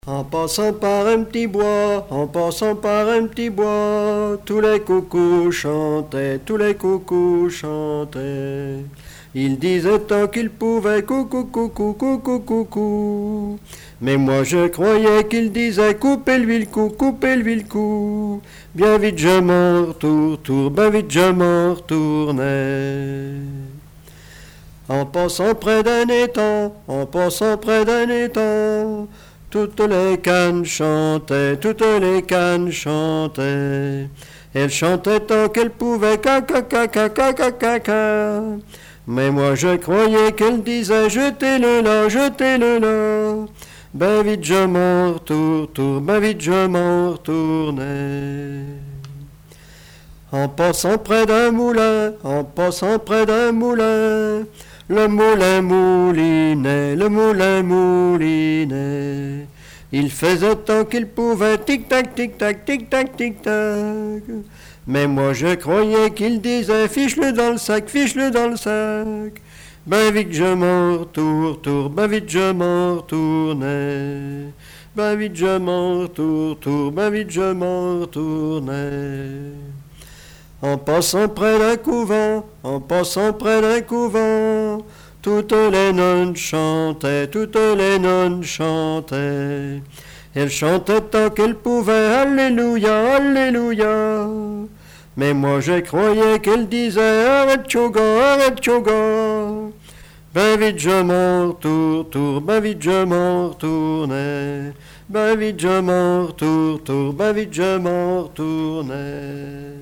En passant par un petit bois, en passant par un petit bois, tous les coucous chantaient, tous les coucous chantaient. Ils disaient tant qu'ils pouvaient coucou, coucou, coucou, coucou. Mais moi je croyais qu'ils disaient coupez-lui le cou, coupez-lui le cou. Bien vite je m'en retourne, bien vite je m'en retournais. En passant près d'un étang, en passant près d'un étang, toutes les cannes chantaient, toutes les cannes chantaient. Elles chantaient tant qu'elles pouvaient, caca, caca, caca, caca. Mais moi je croyais qu'elles disaient jetez-le là, jetez-le là. Ben vite je m'en retourne, ben vite je m'en retournais. En passant près d'un moulin, en passant près d'un moulin, le moulin moulinait, le moulin moulinait. Il faisait tant qu'il pouvait, tic-tac, tic-tac, tic-tac, tic-tac. Mais moi je croyais qu'il disait fiche-le dans le sac, fiche-le dans le sac. Ben vite je m'en retourne, ben vite je m'en retournais. Ben vite je m'en retourne, ben vite je m'en retournais. En passant près d'un couvent, en passant près d'un couvent, toutes les nonnes chantaient, toutes les nonnes chantaient. Elles chantaient tant qu'elles pouvaient, Alléluia, Alléluia. Mais moi je croyais qu'elles disaient arrête choga, arrête choga. Ben vite je m'en retourne, ben vite je m'en retournais. Ben vite je m'en retourne, ben vite je m'en retournais.